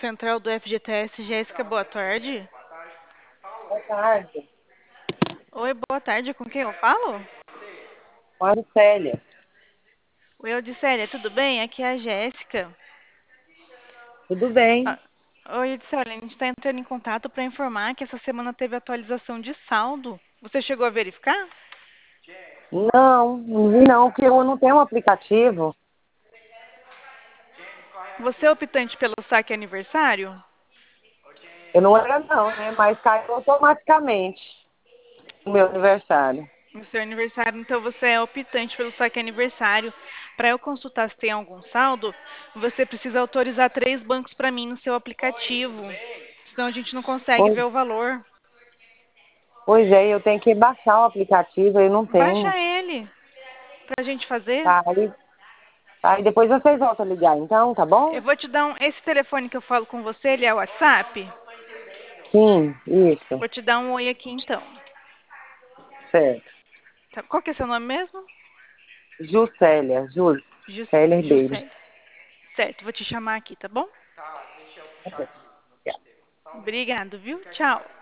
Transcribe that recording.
central do FGTS, Jéssica, boa tarde. Boa tarde. Oi, boa tarde, com quem eu falo? Maricélia. Oi, Odissélia, tudo bem? Aqui é a Jéssica. Tudo bem? Ah, oi, Odissélia, a gente está entrando em contato para informar que essa semana teve atualização de saldo. Você chegou a verificar? Não vi não, porque eu não tenho um aplicativo. Você é optante pelo saque aniversário? Eu não era não, né? Mas caiu automaticamente no meu aniversário. No seu aniversário, então você é optante pelo saque aniversário. Para eu consultar se tem algum saldo, você precisa autorizar 3 bancos para mim no seu aplicativo. Senão a gente não consegue Pois, ver o valor. pois é, eu tenho que baixar o aplicativo, eu não tenho. Baixa ele pra gente fazer. Tá, aí depois vocês voltam a ligar, então, tá Eu bom? vou te dar esse telefone que eu falo com você, ele é o WhatsApp. Sim, isso, Vou te dar um oi aqui então. certo. Tá, qual que é seu nome mesmo? Juscelia, Célia Ribeiro. Juscelia. Certo, vou te chamar aqui, tá bom? Tá bom. Obrigado, viu? Tchau.